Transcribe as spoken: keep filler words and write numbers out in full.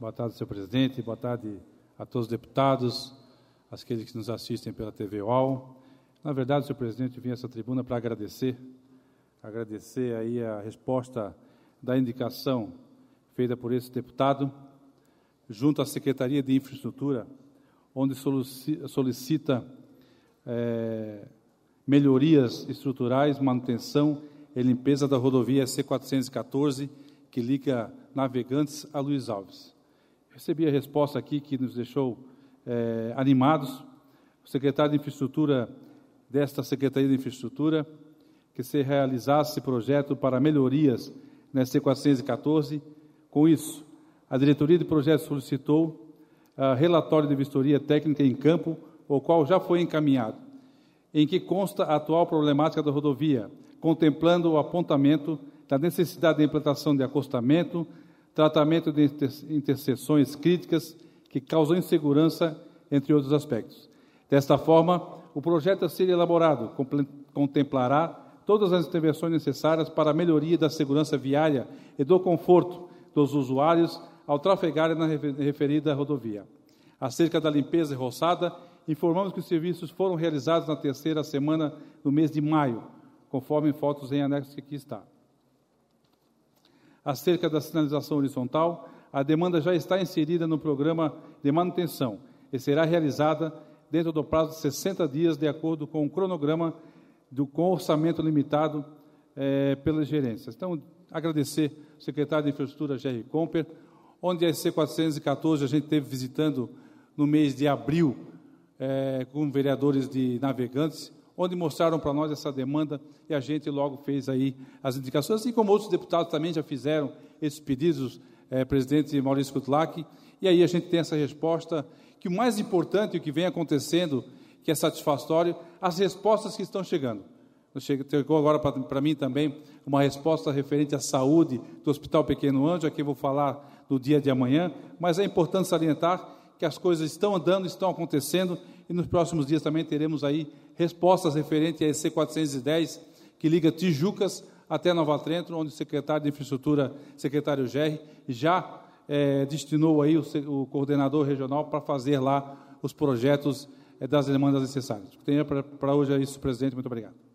Boa tarde, senhor presidente. Boa tarde a todos os deputados, aqueles que nos assistem pela T V U A L. Na verdade, senhor presidente, eu vim a essa tribuna para agradecer, agradecer aí a resposta da indicação feita por esse deputado, junto à Secretaria de Infraestrutura, onde solicita é, melhorias estruturais, manutenção e limpeza da rodovia C quatrocentos e quatorze, que liga Navegantes a Luiz Alves. Recebi a resposta aqui que nos deixou é, animados. O secretário de Infraestrutura desta Secretaria de Infraestrutura, que se realizasse projeto para melhorias na C quatrocentos e quatorze. Com isso, a diretoria de projetos solicitou uh, relatório de vistoria técnica em campo, o qual já foi encaminhado, em que consta a atual problemática da rodovia, contemplando o apontamento da necessidade de implantação de acostamento, tratamento de interseções críticas que causam insegurança, entre outros aspectos. Desta forma, o projeto a ser elaborado contemplará todas as intervenções necessárias para a melhoria da segurança viária e do conforto dos usuários ao trafegarem na referida rodovia. Acerca da limpeza e roçada, informamos que os serviços foram realizados na terceira semana do mês de maio, conforme fotos em anexo que aqui está. Acerca da sinalização horizontal, a demanda já está inserida no programa de manutenção e será realizada dentro do prazo de sessenta dias, de acordo com o cronograma do com orçamento limitado eh, pelas gerências. Então, agradecer ao secretário de Infraestrutura, Gerry Comper, onde a C quatrocentos e quatorze a gente esteve visitando no mês de abril, eh, com vereadores de Navegantes, onde mostraram para nós essa demanda e a gente logo fez aí as indicações, assim como outros deputados também já fizeram esses pedidos, eh, presidente Maurício Kutlack, e aí a gente tem essa resposta, que o mais importante, o que vem acontecendo, que é satisfatório, as respostas que estão chegando. Chegou agora para mim também uma resposta referente à saúde do Hospital Pequeno Anjo, aqui eu vou falar no dia de amanhã, mas é importante salientar que as coisas estão andando, estão acontecendo, e nos próximos dias também teremos aí respostas referentes à C quatrocentos e dez, que liga Tijucas até Nova Trento, onde o secretário de Infraestrutura, secretário Gerry, já é, destinou aí o, o coordenador regional para fazer lá os projetos é, das demandas necessárias. O que tenho para hoje é isso, presidente. Muito obrigado.